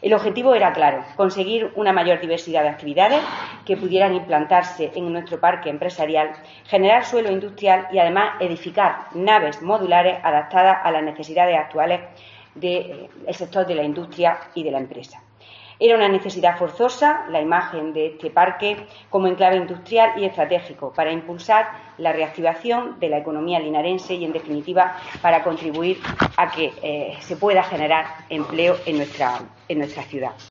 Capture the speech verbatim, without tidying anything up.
El objetivo era claro: conseguir una mayor diversidad de actividades que pudieran implantarse en nuestro parque empresarial, generar suelo industrial y, además, edificar naves modulares adaptadas a las necesidades actuales del sector de la industria y de la empresa. Era una necesidad forzosa la imagen de este parque como enclave industrial y estratégico para impulsar la reactivación de la economía linarense y, en definitiva, para contribuir a que eh, se pueda generar empleo en nuestra, en nuestra ciudad.